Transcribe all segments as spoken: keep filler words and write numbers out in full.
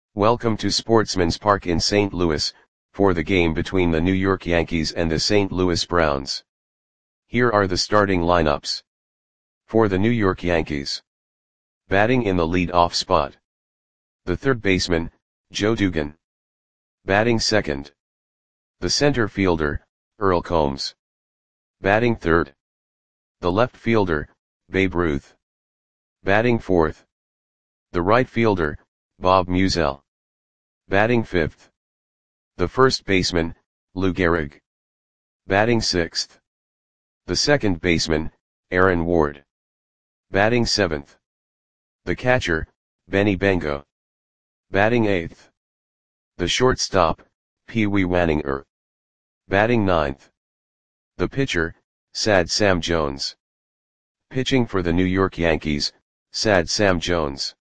Welcome to Sportsman's Park in Saint Louis, for the game between the New York Yankees and the Saint Louis Browns. Here are the starting lineups. For the New York Yankees. Batting in the lead-off spot. The third baseman, Joe Dugan. Batting second. The center fielder, Earl Combs. Batting third. The left fielder, Babe Ruth. Batting fourth. The right fielder, Bob Meusel. Batting fifth. The first baseman, Lou Gehrig. Batting sixth. The second baseman, Aaron Ward. Batting seventh. The catcher, Benny Bengo. Batting eighth. The shortstop, Pee Wee Waninger. Batting ninth. The pitcher, Sad Sam Jones. Pitching for the New York Yankees, Sad Sam Jones.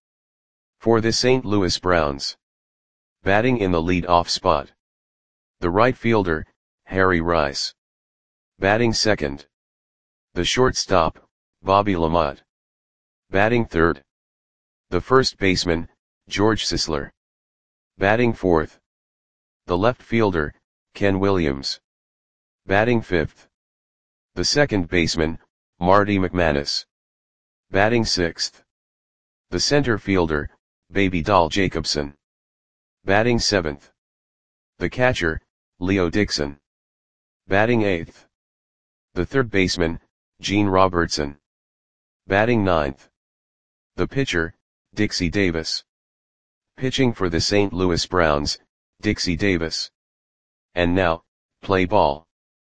For the Saint Louis Browns. Batting in the lead-off spot. The right fielder, Harry Rice. Batting second. The shortstop, Bobby LaMotte. Batting third. The first baseman, George Sisler. Batting fourth. The left fielder, Ken Williams. Batting fifth. The second baseman, Marty McManus. Batting sixth. The center fielder, Baby Doll Jacobson. Batting seventh. The catcher, Leo Dixon. Batting eighth. The third baseman, Gene Robertson. Batting ninth. The pitcher, Dixie Davis. Pitching for the Saint Louis Browns, Dixie Davis. And now, play ball.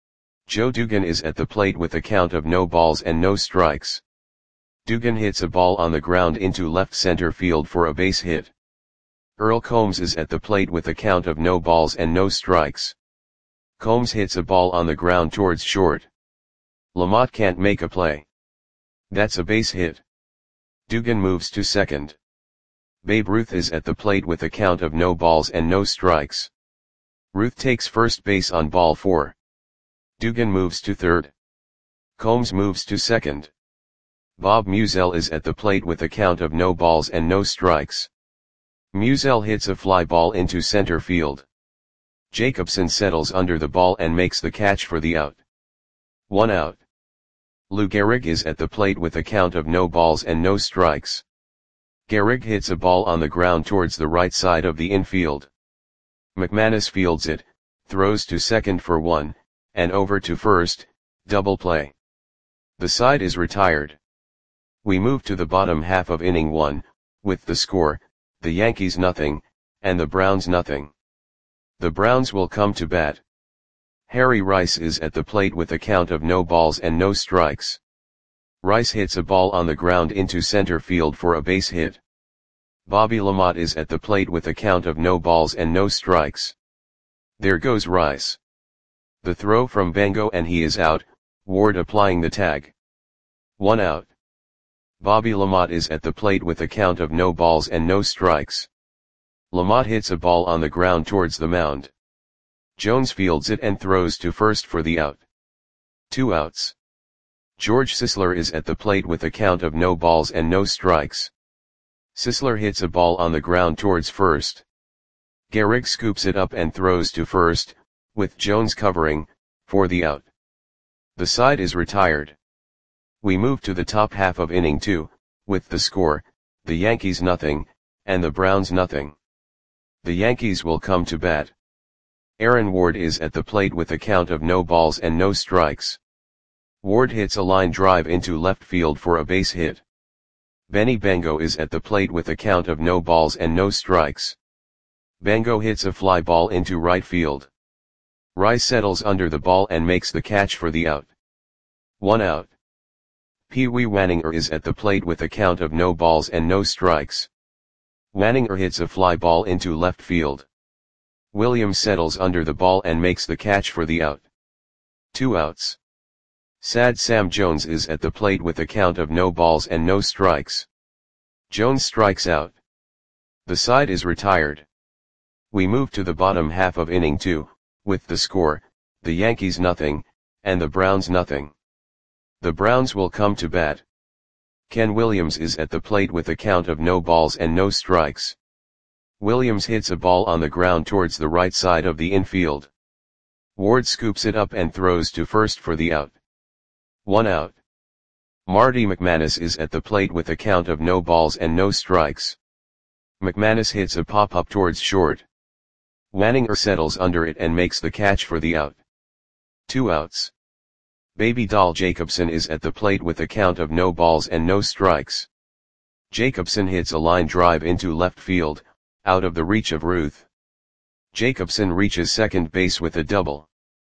Joe Dugan is at the plate with a count of no balls and no strikes. Dugan hits a ball on the ground into left center field for a base hit. Earl Combs is at the plate with a count of no balls and no strikes. Combs hits a ball on the ground towards short. LaMotte can't make a play. That's a base hit. Dugan moves to second. Babe Ruth is at the plate with a count of no balls and no strikes. Ruth takes first base on ball four. Dugan moves to third. Combs moves to second. Bob Meusel is at the plate with a count of no balls and no strikes. Meusel hits a fly ball into center field. Jacobson settles under the ball and makes the catch for the out. One out. Lou Gehrig is at the plate with a count of no balls and no strikes. Gehrig hits a ball on the ground towards the right side of the infield. McManus fields it, throws to second for one, and over to first, double play. The side is retired. We move to the bottom half of inning one, with the score, the Yankees nothing, and the Browns nothing. The Browns will come to bat. Harry Rice is at the plate with a count of no balls and no strikes. Rice hits a ball on the ground into center field for a base hit. Bobby LaMotte is at the plate with a count of no balls and no strikes. There goes Rice. The throw from Bengo and he is out, Ward applying the tag. One out. Bobby LaMotte is at the plate with a count of no balls and no strikes. LaMotte hits a ball on the ground towards the mound. Jones fields it and throws to first for the out. Two outs. George Sisler is at the plate with a count of no balls and no strikes. Sisler hits a ball on the ground towards first. Gehrig scoops it up and throws to first, with Jones covering, for the out. The side is retired. We move to the top half of inning two, with the score, the Yankees nothing, and the Browns nothing. The Yankees will come to bat. Aaron Ward is at the plate with a count of no balls and no strikes. Ward hits a line drive into left field for a base hit. Benny Bengo is at the plate with a count of no balls and no strikes. Bengo hits a fly ball into right field. Rice settles under the ball and makes the catch for the out. One out. Pee Wee Waninger is at the plate with a count of no balls and no strikes. Waninger hits a fly ball into left field. Williams settles under the ball and makes the catch for the out. Two outs. Sad Sam Jones is at the plate with a count of no balls and no strikes. Jones strikes out. The side is retired. We move to the bottom half of inning two, with the score, the Yankees nothing, and the Browns nothing. The Browns will come to bat. Ken Williams is at the plate with a count of no balls and no strikes. Williams hits a ball on the ground towards the right side of the infield. Ward scoops it up and throws to first for the out. One out. Marty McManus is at the plate with a count of no balls and no strikes. McManus hits a pop-up towards short. Wanninger settles under it and makes the catch for the out. Two outs. Baby Doll Jacobson is at the plate with a count of no balls and no strikes. Jacobson hits a line drive into left field, out of the reach of Ruth. Jacobson reaches second base with a double.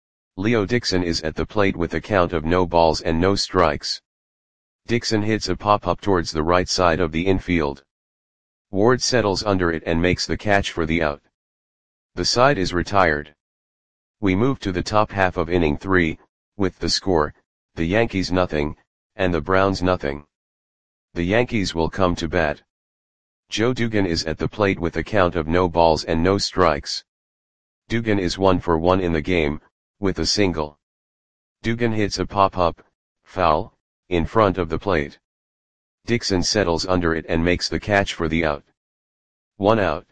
Leo Dixon is at the plate with a count of no balls and no strikes. Dixon hits a pop-up towards the right side of the infield. Ward settles under it and makes the catch for the out. The side is retired. We move to the top half of inning three, with the score, the Yankees nothing, and the Browns nothing. The Yankees will come to bat. Joe Dugan is at the plate with a count of no balls and no strikes. Dugan is one for one in the game, with a single. Dugan hits a pop-up, foul, in front of the plate. Dixon settles under it and makes the catch for the out. One out.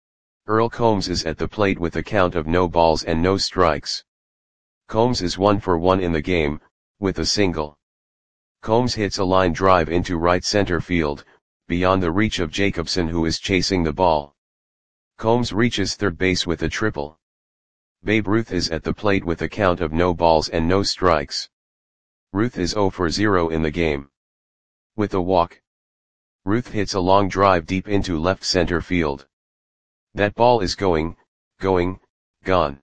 Earl Combs is at the plate with a count of no balls and no strikes. Combs is one for one in the game, with a single. Combs hits a line drive into right center field, beyond the reach of Jacobson, who is chasing the ball. Combs reaches third base with a triple. Babe Ruth is at the plate with a count of no balls and no strikes. Ruth is zero for zero in the game. With a walk. Ruth hits a long drive deep into left center field. That ball is going, going, gone.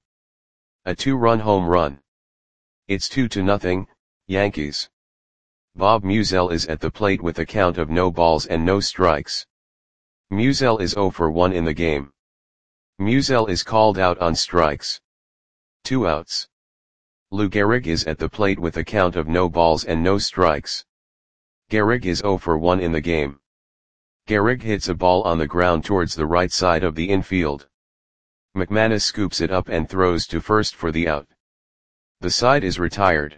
A two-run home run. It's two to nothing, Yankees. Bob Musial is at the plate with a count of no balls and no strikes. Musial is zero for one in the game. Musial is called out on strikes. Two outs. Lou Gehrig is at the plate with a count of no balls and no strikes. Gehrig is zero for one in the game. Gehrig hits a ball on the ground towards the right side of the infield. McManus scoops it up and throws to first for the out. The side is retired.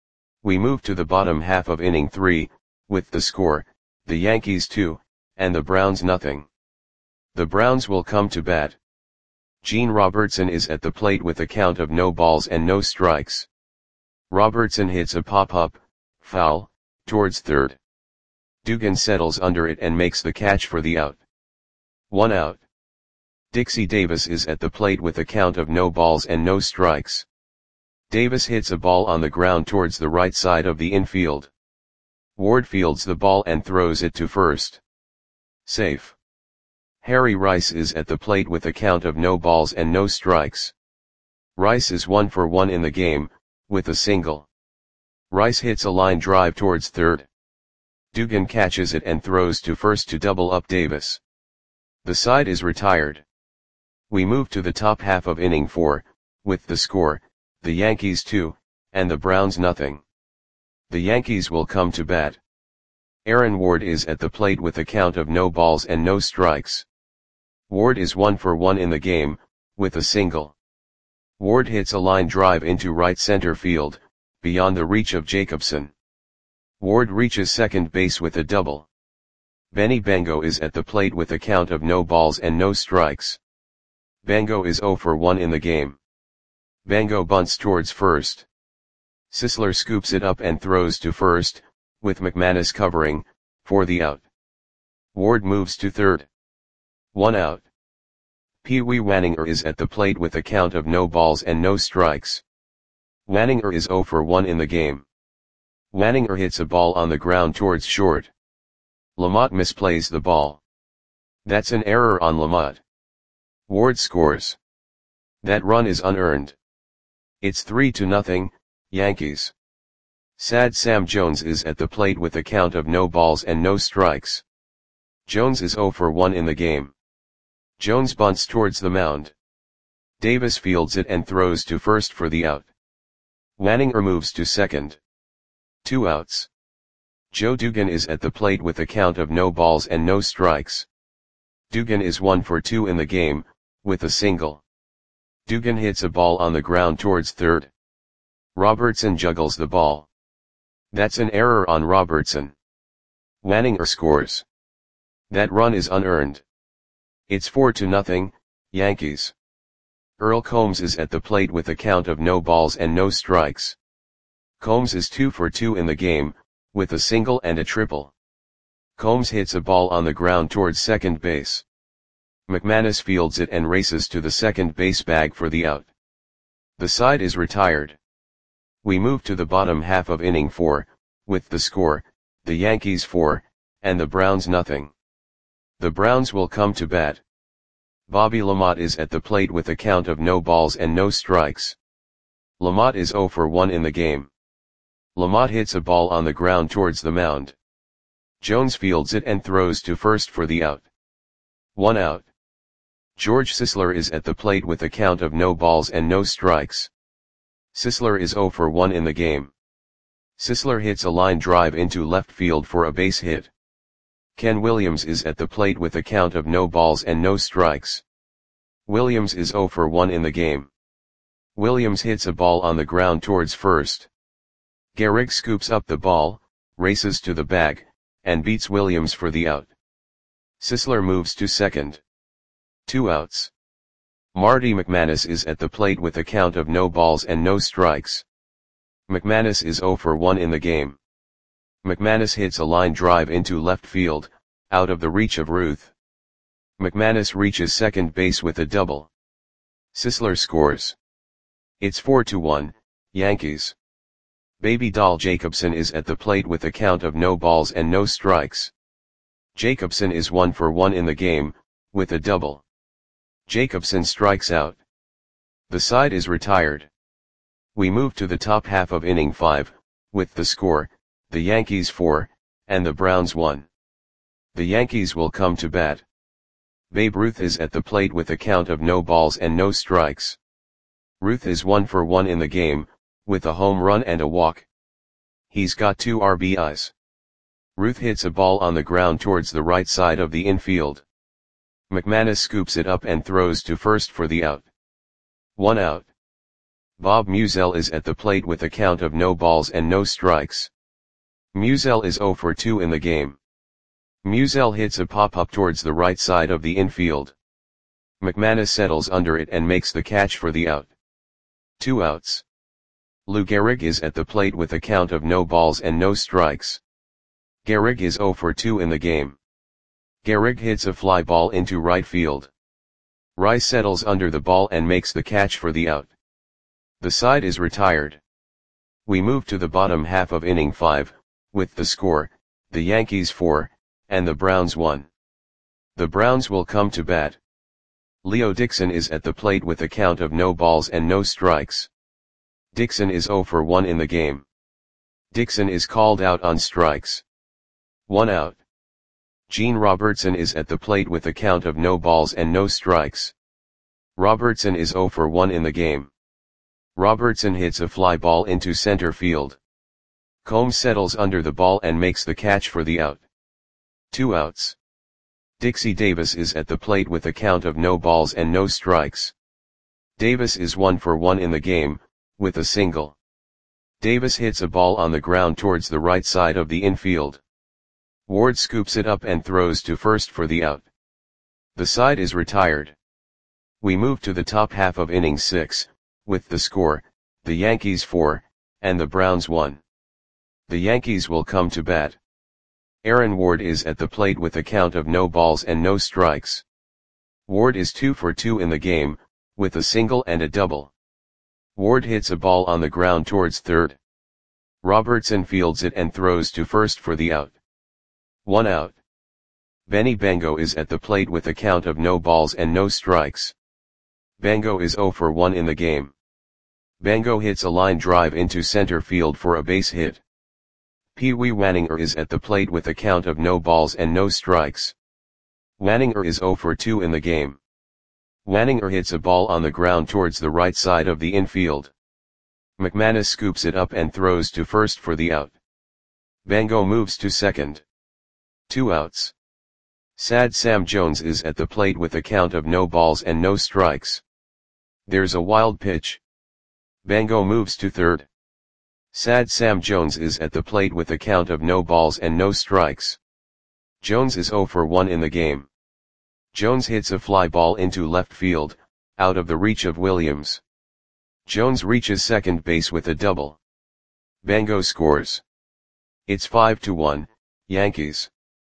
We move to the bottom half of inning three, with the score, the Yankees two, and the Browns nothing. The Browns will come to bat. Gene Robertson is at the plate with a count of no balls and no strikes. Robertson hits a pop-up, foul, towards third. Dugan settles under it and makes the catch for the out. One out. Dixie Davis is at the plate with a count of no balls and no strikes. Davis hits a ball on the ground towards the right side of the infield. Ward fields the ball and throws it to first. Safe. Harry Rice is at the plate with a count of no balls and no strikes. Rice is one for one in the game, with a single. Rice hits a line drive towards third. Dugan catches it and throws to first to double up Davis. The side is retired. We move to the top half of inning four, with the score, the Yankees two, and the Browns nothing. The Yankees will come to bat. Aaron Ward is at the plate with a count of no balls and no strikes. Ward is one for one in the game, with a single. Ward hits a line drive into right center field, beyond the reach of Jacobson. Ward reaches second base with a double. Benny Bango is at the plate with a count of no balls and no strikes. Bango is zero for one in the game. Bango bunts towards first. Sisler scoops it up and throws to first, with McManus covering, for the out. Ward moves to third. One out. Pee Wee Wanninger is at the plate with a count of no balls and no strikes. Wanninger is zero for one in the game. Wanninger hits a ball on the ground towards short. Lamotte misplays the ball. That's an error on Lamotte. Ward scores. That run is unearned. It's three to nothing, Yankees. Sad Sam Jones is at the plate with a count of no balls and no strikes. Jones is zero for one in the game. Jones bunts towards the mound. Davis fields it and throws to first for the out. Wanninger moves to second. Two outs. Joe Dugan is at the plate with a count of no balls and no strikes. Dugan is one for two in the game, with a single. Dugan hits a ball on the ground towards third. Robertson juggles the ball. That's an error on Robertson. Wanninger scores. That run is unearned. It's four to nothing, Yankees. Earl Combs is at the plate with a count of no balls and no strikes. Combs is two for two in the game, with a single and a triple. Combs hits a ball on the ground towards second base. McManus fields it and races to the second base bag for the out. The side is retired. We move to the bottom half of inning four, with the score, the Yankees four, and the Browns nothing. The Browns will come to bat. Bobby LaMotte is at the plate with a count of no balls and no strikes. LaMotte is zero for one in the game. LaMotte hits a ball on the ground towards the mound. Jones fields it and throws to first for the out. One out. George Sisler is at the plate with a count of no balls and no strikes. Sisler is zero for one in the game. Sisler hits a line drive into left field for a base hit. Ken Williams is at the plate with a count of no balls and no strikes. Williams is zero for one in the game. Williams hits a ball on the ground towards first. Gehrig scoops up the ball, races to the bag, and beats Williams for the out. Sisler moves to second. Two outs. Marty McManus is at the plate with a count of no balls and no strikes. McManus is zero for one in the game. McManus hits a line drive into left field, out of the reach of Ruth. McManus reaches second base with a double. Sisler scores. It's four to one, Yankees. Baby Doll Jacobson is at the plate with a count of no balls and no strikes. Jacobson is one for one in the game, with a double. Jacobson strikes out. The side is retired. We move to the top half of inning five, with the score, the Yankees four, and the Browns one. The Yankees will come to bat. Babe Ruth is at the plate with a count of no balls and no strikes. Ruth is one for one in the game, with a home run and a walk. He's got two R B Is. Ruth hits a ball on the ground towards the right side of the infield. McManus scoops it up and throws to first for the out. One out. Bob Musial is at the plate with a count of no balls and no strikes. Musial is zero for two in the game. Musial hits a pop-up towards the right side of the infield. McManus settles under it and makes the catch for the out. Two outs. Lou Gehrig is at the plate with a count of no balls and no strikes. Gehrig is zero for two in the game. Gehrig hits a fly ball into right field. Rice settles under the ball and makes the catch for the out. The side is retired. We move to the bottom half of inning five, with the score, the Yankees four, and the Browns one. The Browns will come to bat. Leo Dixon is at the plate with a count of no balls and no strikes. Dixon is zero for one in the game. Dixon is called out on strikes. One out. Gene Robertson is at the plate with a count of no balls and no strikes. Robertson is zero for one in the game. Robertson hits a fly ball into center field. Combs settles under the ball and makes the catch for the out. Two outs. Dixie Davis is at the plate with a count of no balls and no strikes. Davis is one for one in the game, with a single. Davis hits a ball on the ground towards the right side of the infield. Ward scoops it up and throws to first for the out. The side is retired. We move to the top half of inning six, with the score, the Yankees four, and the Browns one. The Yankees will come to bat. Aaron Ward is at the plate with a count of no balls and no strikes. Ward is two for two in the game, with a single and a double. Ward hits a ball on the ground towards third. Robertson fields it and throws to first for the out. One out. Benny Bango is at the plate with a count of no balls and no strikes. Bango is zero for one in the game. Bango hits a line drive into center field for a base hit. Pee Wee Wanninger is at the plate with a count of no balls and no strikes. Wanninger is zero for two in the game. Wanninger hits a ball on the ground towards the right side of the infield. McManus scoops it up and throws to first for the out. Bango moves to second. Two outs. Sad Sam Jones is at the plate with a count of no balls and no strikes. There's a wild pitch. Bango moves to third. Sad Sam Jones is at the plate with a count of no balls and no strikes. Jones is zero for one in the game. Jones hits a fly ball into left field, out of the reach of Williams. Jones reaches second base with a double. Bango scores. It's five to one, Yankees.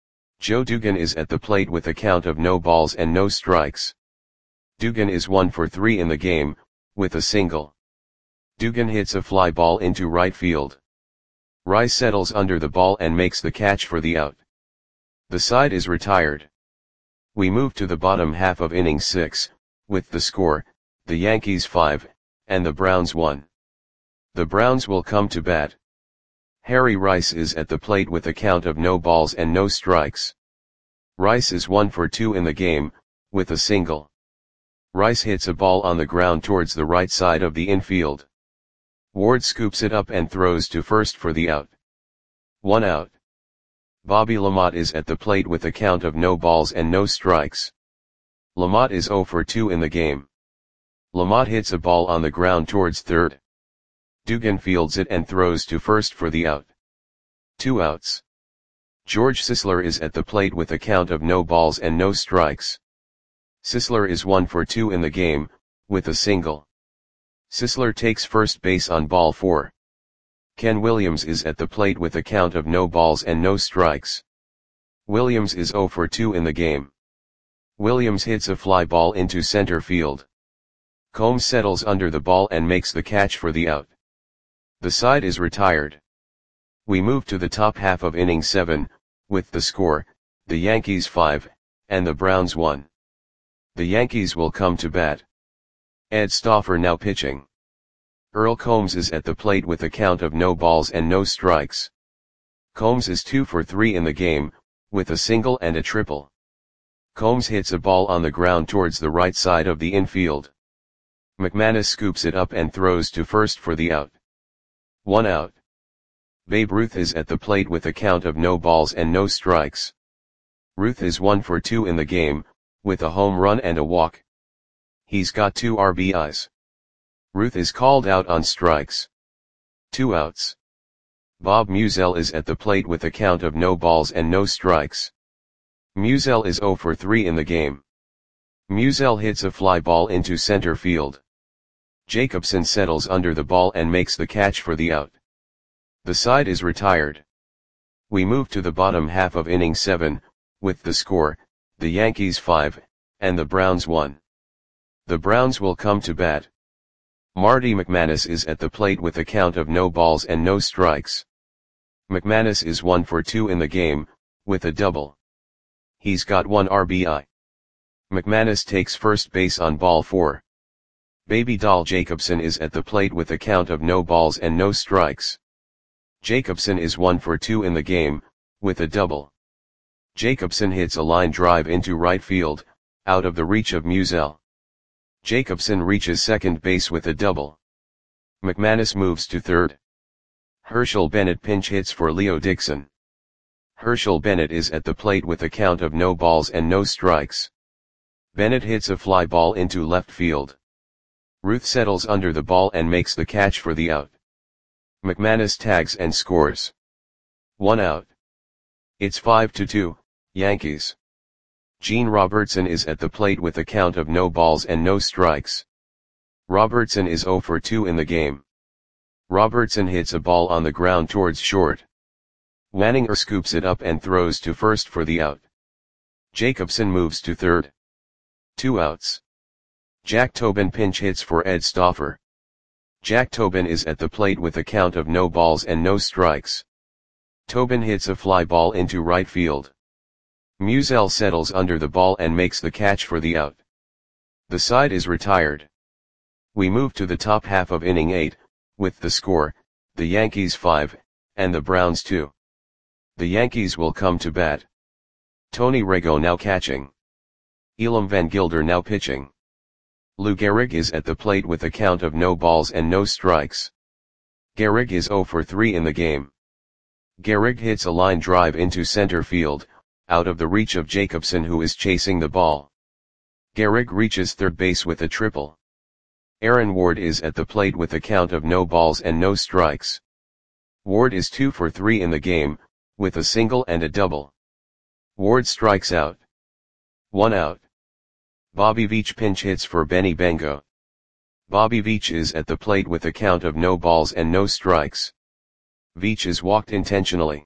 Joe Dugan is at the plate with a count of no balls and no strikes. Dugan is one for three in the game, with a single. Dugan hits a fly ball into right field. Rice settles under the ball and makes the catch for the out. The side is retired. We move to the bottom half of inning six, with the score, the Yankees five, and the Browns one. The Browns will come to bat. Harry Rice is at the plate with a count of no balls and no strikes. Rice is one for two in the game, with a single. Rice hits a ball on the ground towards the right side of the infield. Ward scoops it up and throws to first for the out. One out. Bobby LaMotte is at the plate with a count of no balls and no strikes. LaMotte is zero for two in the game. LaMotte hits a ball on the ground towards third. Dugan fields it and throws to first for the out. Two outs. George Sisler is at the plate with a count of no balls and no strikes. Sisler is one for two in the game, with a single. Sisler takes first base on ball four. Ken Williams is at the plate with a count of no balls and no strikes. Williams is zero for two in the game. Williams hits a fly ball into center field. Combs settles under the ball and makes the catch for the out. The side is retired. We move to the top half of inning seven, with the score, the Yankees five, and the Browns one. The Yankees will come to bat. Ed Stauffer now pitching. Earl Combs is at the plate with a count of no balls and no strikes. Combs is two for three in the game, with a single and a triple. Combs hits a ball on the ground towards the right side of the infield. McManus scoops it up and throws to first for the out. One out. Babe Ruth is at the plate with a count of no balls and no strikes. Ruth is one for two in the game, with a home run and a walk. He's got two R B Is. Ruth is called out on strikes. Two outs. Bob Musial is at the plate with a count of no balls and no strikes. Musial is zero for three in the game. Musial hits a fly ball into center field. Jacobson settles under the ball and makes the catch for the out. The side is retired. We move to the bottom half of inning seven, with the score, the Yankees five, and the Browns one. The Browns will come to bat. Marty McManus is at the plate with a count of no balls and no strikes. McManus is one for two in the game, with a double. He's got one R B I. McManus takes first base on ball four. Baby Doll Jacobson is at the plate with a count of no balls and no strikes. Jacobson is one for two in the game, with a double. Jacobson hits a line drive into right field, out of the reach of Musial. Jacobson reaches second base with a double. McManus moves to third. Herschel Bennett pinch hits for Leo Dixon. Herschel Bennett is at the plate with a count of no balls and no strikes. Bennett hits a fly ball into left field. Ruth settles under the ball and makes the catch for the out. McManus tags and scores. One out. It's five to two, Yankees. Gene Robertson is at the plate with a count of no balls and no strikes. Robertson is zero for two in the game. Robertson hits a ball on the ground towards short. Wanninger scoops it up and throws to first for the out. Jacobson moves to third. Two outs. Jack Tobin pinch hits for Ed Stauffer. Jack Tobin is at the plate with a count of no balls and no strikes. Tobin hits a fly ball into right field. Musial settles under the ball and makes the catch for the out. The side is retired. We move to the top half of inning eight, with the score, the Yankees five, and the Browns two. The Yankees will come to bat. Tony Rego now catching. Elam Van Gilder now pitching. Lou Gehrig is at the plate with a count of no balls and no strikes. Gehrig is zero for three in the game. Gehrig hits a line drive into center field, out of the reach of Jacobson who is chasing the ball. Gehrig reaches third base with a triple. Aaron Ward is at the plate with a count of no balls and no strikes. Ward is two for three in the game, with a single and a double. Ward strikes out. One out. Bobby Veach pinch hits for Benny Bengo. Bobby Veach is at the plate with a count of no balls and no strikes. Veach is walked intentionally.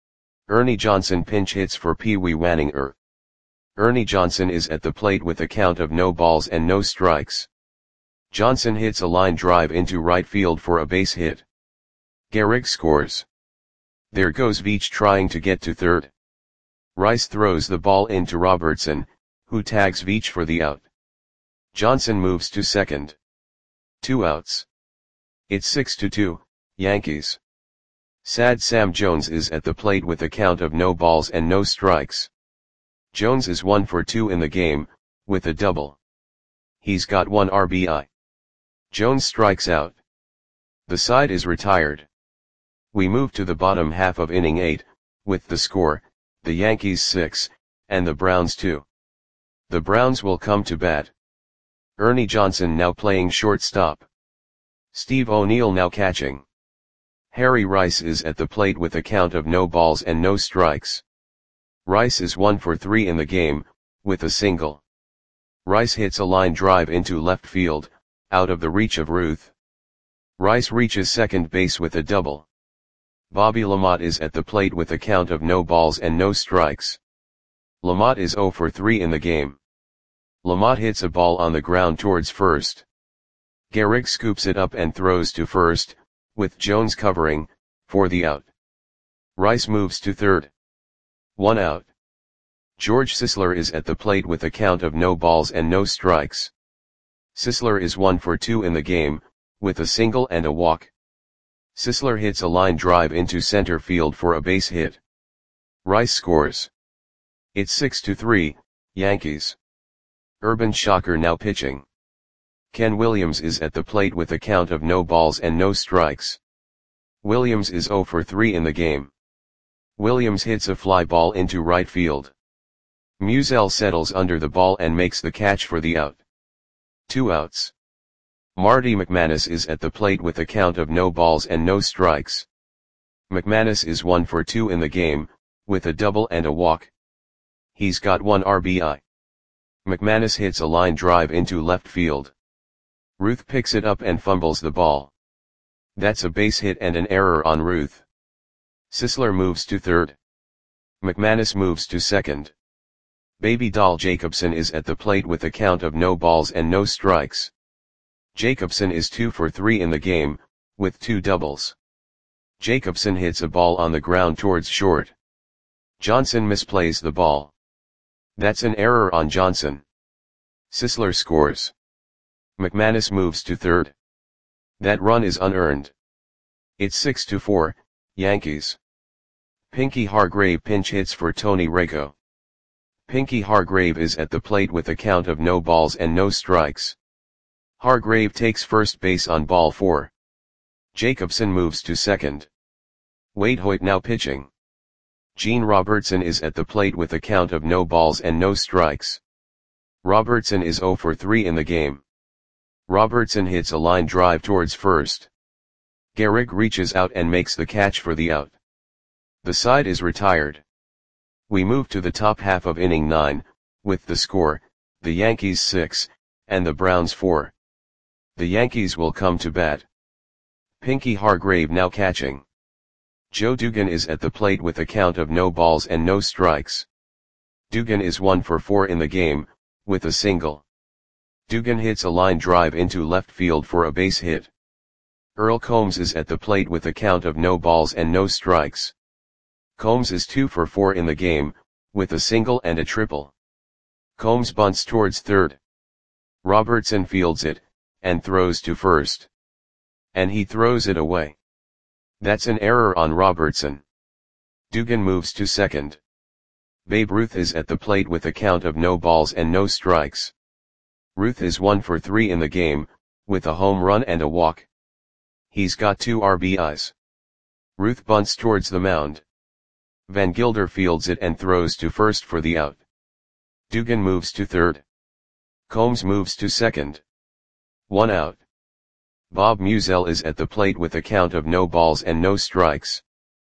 Ernie Johnson pinch hits for Pee Wee Wanninger. Ernie Johnson is at the plate with a count of no balls and no strikes. Johnson hits a line drive into right field for a base hit. Gehrig scores. There goes Veach trying to get to third. Rice throws the ball into Robertson, who tags Veach for the out. Johnson moves to second. Two outs. It's six to two, Yankees. Sad Sam Jones is at the plate with a count of no balls and no strikes. Jones is one for two in the game, with a double. He's got one R B I. Jones strikes out. The side is retired. We move to the bottom half of inning eight, with the score, the Yankees six, and the Browns two. The Browns will come to bat. Ernie Johnson now playing shortstop. Steve O'Neill now catching. Harry Rice is at the plate with a count of no balls and no strikes. Rice is one for three in the game, with a single. Rice hits a line drive into left field, out of the reach of Ruth. Rice reaches second base with a double. Bobby LaMotte is at the plate with a count of no balls and no strikes. LaMotte is zero for three in the game. LaMotte hits a ball on the ground towards first. Gehrig scoops it up and throws to first, with Jones covering, for the out. Rice moves to third. One out. George Sisler is at the plate with a count of no balls and no strikes. Sisler is one for two in the game, with a single and a walk. Sisler hits a line drive into center field for a base hit. Rice scores. It's six to three, Yankees. Urban Shocker now pitching. Ken Williams is at the plate with a count of no balls and no strikes. Williams is zero for three in the game. Williams hits a fly ball into right field. Musial settles under the ball and makes the catch for the out. Two outs. Marty McManus is at the plate with a count of no balls and no strikes. McManus is one for two in the game, with a double and a walk. He's got one R B I. McManus hits a line drive into left field. Ruth picks it up and fumbles the ball. That's a base hit and an error on Ruth. Sisler moves to third. McManus moves to second. Baby doll Jacobson is at the plate with a count of no balls and no strikes. Jacobson is two for three in the game, with two doubles. Jacobson hits a ball on the ground towards short. Johnson misplays the ball. That's an error on Johnson. Sisler scores. McManus moves to third. That run is unearned. It's six to four, Yankees. Pinky Hargrave pinch hits for Tony Recco. Pinky Hargrave is at the plate with a count of no balls and no strikes. Hargrave takes first base on ball four. Jacobson moves to second. Wade Hoyt now pitching. Gene Robertson is at the plate with a count of no balls and no strikes. Robertson is zero for three in the game. Robertson hits a line drive towards first. Gehrig reaches out and makes the catch for the out. The side is retired. We move to the top half of inning nine, with the score, the Yankees six, and the Browns four. The Yankees will come to bat. Pinky Hargrave now catching. Joe Dugan is at the plate with a count of no balls and no strikes. Dugan is one for four in the game, with a single. Dugan hits a line drive into left field for a base hit. Earl Combs is at the plate with a count of no balls and no strikes. Combs is two for four in the game, with a single and a triple. Combs bunts towards third. Robertson fields it, and throws to first. And he throws it away. That's an error on Robertson. Dugan moves to second. Babe Ruth is at the plate with a count of no balls and no strikes. Ruth is one for three in the game, with a home run and a walk. He's got two R B Is. Ruth bunts towards the mound. Van Gilder fields it and throws to first for the out. Dugan moves to third. Combs moves to second. One out. Bob Musial is at the plate with a count of no balls and no strikes.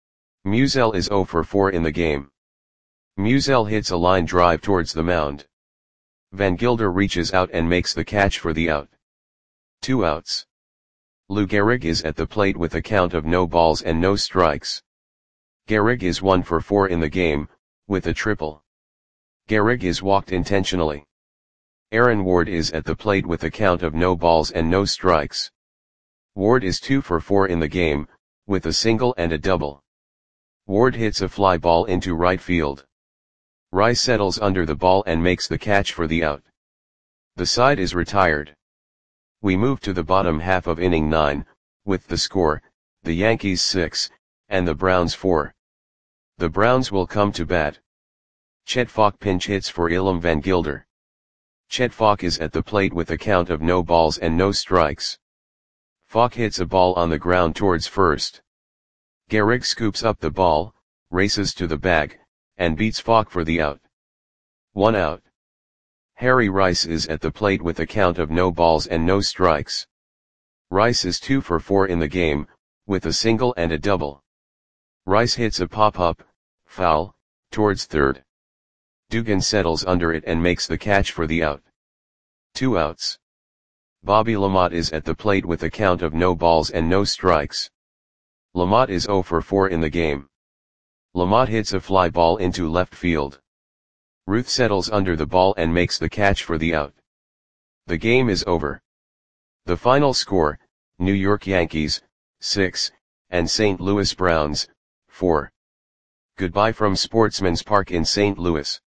Musial is zero for four in the game. Musial hits a line drive towards the mound. Van Gilder reaches out and makes the catch for the out. Two outs. Lou Gehrig is at the plate with a count of no balls and no strikes. Gehrig is one for four in the game, with a triple. Gehrig is walked intentionally. Aaron Ward is at the plate with a count of no balls and no strikes. Ward is two for four in the game, with a single and a double. Ward hits a fly ball into right field. Rice settles under the ball and makes the catch for the out. The side is retired. We move to the bottom half of inning nine, with the score, the Yankees six, and the Browns four. The Browns will come to bat. Chet Falk pinch hits for Ilum Van Gilder. Chet Falk is at the plate with a count of no balls and no strikes. Falk hits a ball on the ground towards first. Gehrig scoops up the ball, races to the bag, and beats Falk for the out. One out. Harry Rice is at the plate with a count of no balls and no strikes. Rice is two for four in the game, with a single and a double. Rice hits a pop-up, foul, towards third. Dugan settles under it and makes the catch for the out. Two outs. Bobby LaMotte is at the plate with a count of no balls and no strikes. LaMotte is zero for four in the game. LaMotte hits a fly ball into left field. Ruth settles under the ball and makes the catch for the out. The game is over. The final score, New York Yankees, six, and Saint Louis Browns, four. Goodbye from Sportsman's Park in Saint Louis.